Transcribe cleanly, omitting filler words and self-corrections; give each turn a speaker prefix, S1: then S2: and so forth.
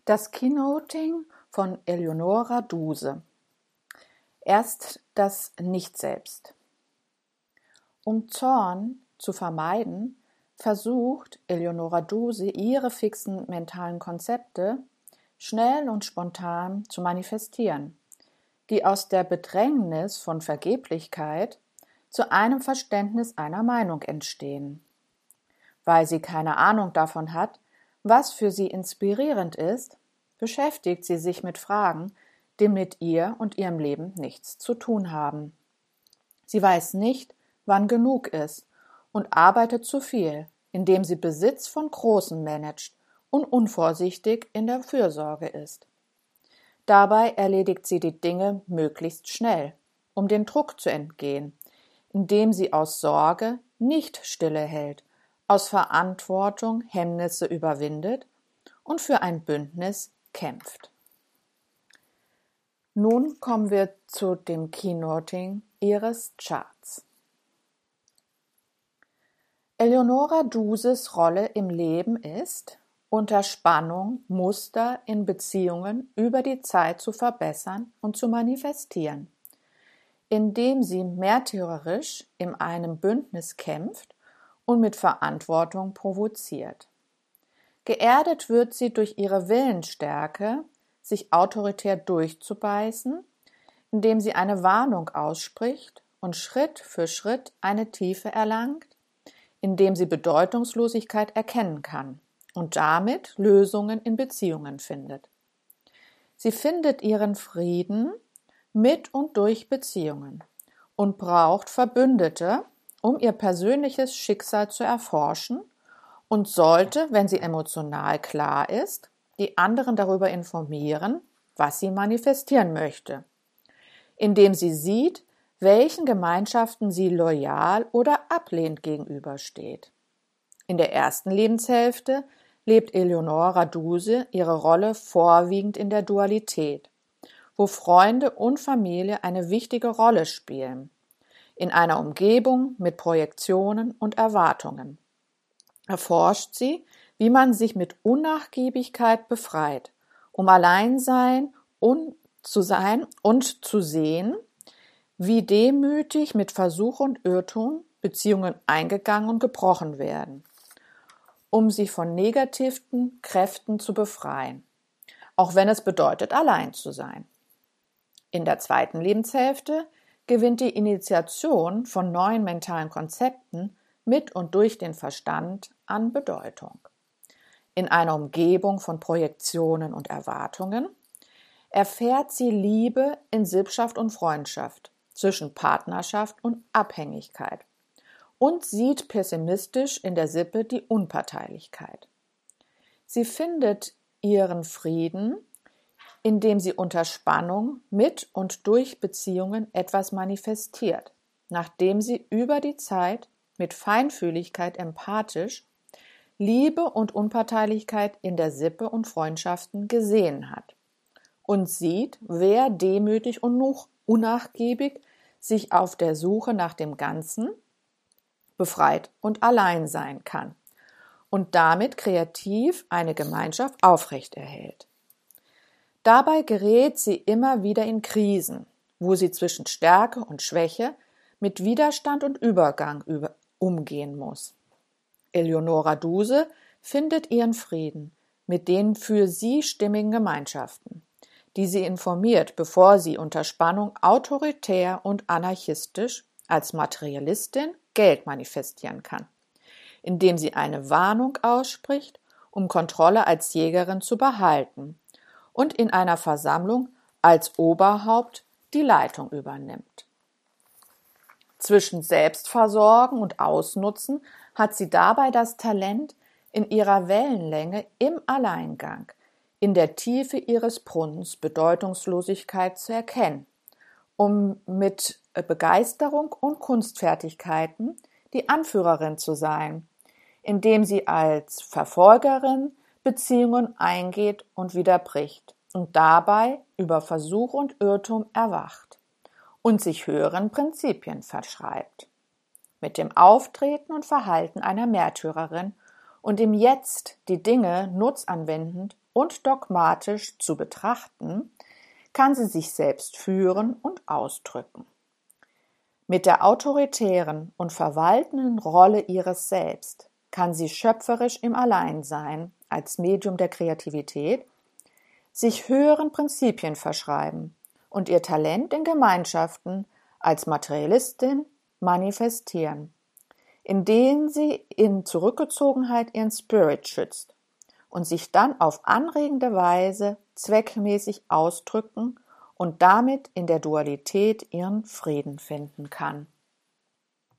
S1: Das Keynoting von Eleonora Duse. Erst das Nicht-Selbst. Um Zorn zu vermeiden, versucht Eleonora Duse, ihre fixen mentalen Konzepte schnell und spontan zu manifestieren, die aus der Bedrängnis von Vergeblichkeit zu einem Verständnis einer Meinung entstehen. Weil sie keine Ahnung davon hat, was für sie inspirierend ist, beschäftigt sie sich mit Fragen, die mit ihr und ihrem Leben nichts zu tun haben. Sie weiß nicht, wann genug ist und arbeitet zu viel, indem sie Besitz von Großem managt und unvorsichtig in der Fürsorge ist. Dabei erledigt sie die Dinge möglichst schnell, um dem Druck zu entgehen, indem sie aus Sorge nicht Stille hält, aus Verantwortung Hemmnisse überwindet und für ein Bündnis kämpft. Nun kommen wir zu dem Keynoting ihres Charts. Eleonora Duses Rolle im Leben ist, unter Spannung Muster in Beziehungen über die Zeit zu verbessern und zu manifestieren, indem sie märtyrerisch in einem Bündnis kämpft und mit Verantwortung provoziert. Geerdet wird sie durch ihre Willensstärke, sich autoritär durchzubeißen, indem sie eine Warnung ausspricht und Schritt für Schritt eine Tiefe erlangt, indem sie Bedeutungslosigkeit erkennen kann und damit Lösungen in Beziehungen findet. Sie findet ihren Frieden mit und durch Beziehungen und braucht Verbündete, um ihr persönliches Schicksal zu erforschen und sollte, wenn sie emotional klar ist, die anderen darüber informieren, was sie manifestieren möchte, indem sie sieht, welchen Gemeinschaften sie loyal oder ablehnend gegenübersteht. In der ersten Lebenshälfte lebt Eleonora Duse ihre Rolle vorwiegend in der Dualität, wo Freunde und Familie eine wichtige Rolle spielen, in einer Umgebung mit Projektionen und Erwartungen. Erforscht sie, wie man sich mit Unnachgiebigkeit befreit, um allein sein und zu sein und zu sehen, wie demütig mit Versuch und Irrtum Beziehungen eingegangen und gebrochen werden, um sie von negativen Kräften zu befreien, auch wenn es bedeutet, allein zu sein. In der zweiten Lebenshälfte gewinnt die Initiation von neuen mentalen Konzepten mit und durch den Verstand an Bedeutung. In einer Umgebung von Projektionen und Erwartungen erfährt sie Liebe in Sippschaft und Freundschaft, zwischen Partnerschaft und Abhängigkeit und sieht pessimistisch in der Sippe die Unparteilichkeit. Sie findet ihren Frieden, indem sie unter Spannung mit und durch Beziehungen etwas manifestiert, nachdem sie über die Zeit mit Feinfühligkeit empathisch Liebe und Unparteilichkeit in der Sippe und Freundschaften gesehen hat und sieht, wer demütig und unnachgiebig sich auf der Suche nach dem Ganzen befreit und allein sein kann und damit kreativ eine Gemeinschaft aufrechterhält. Dabei gerät sie immer wieder in Krisen, wo sie zwischen Stärke und Schwäche mit Widerstand und Übergang umgehen muss. Eleonora Duse findet ihren Frieden mit den für sie stimmigen Gemeinschaften, die sie informiert, bevor sie unter Spannung autoritär und anarchistisch als Materialistin Geld manifestieren kann, indem sie eine Warnung ausspricht, um Kontrolle als Jägerin zu behalten und in einer Versammlung als Oberhaupt die Leitung übernimmt. Zwischen Selbstversorgen und Ausnutzen hat sie dabei das Talent, in ihrer Wellenlänge im Alleingang, in der Tiefe ihres Brunnens Bedeutungslosigkeit zu erkennen, um mit Begeisterung und Kunstfertigkeiten die Anführerin zu sein, indem sie als Verfolgerin Beziehungen eingeht und widerbricht und dabei über Versuch und Irrtum erwacht und sich höheren Prinzipien verschreibt, mit dem Auftreten und Verhalten einer Märtyrerin und im Jetzt die Dinge nutzanwendend und dogmatisch zu betrachten, kann sie sich selbst führen und ausdrücken. Mit der autoritären und verwaltenden Rolle ihres Selbst kann sie schöpferisch im Alleinsein als Medium der Kreativität sich höheren Prinzipien verschreiben und ihr Talent in Gemeinschaften als Materialistin manifestieren, indem sie in Zurückgezogenheit ihren Spirit schützt und sich dann auf anregende Weise zweckmäßig ausdrücken und damit in der Dualität ihren Frieden finden kann.